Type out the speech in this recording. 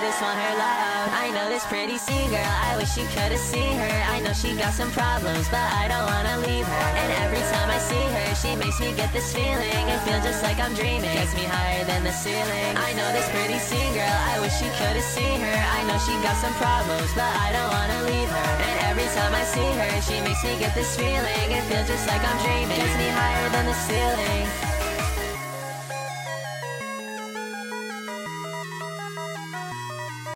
just want her love. I know this pretty scene girl, I wish you could've seen her. I know she got some problems, but I don't wanna leave her. And every time I see her, she makes me get this feeling. It feels just like I'm dreaming, gets me higher than the ceiling. I know this pretty scene girl, I wish you could've seen her. I know she got some problems, but I don't wanna leave her. And every time I see her, she makes me get this feeling. It feels just like I'm dreaming, gets me higher than the ceiling.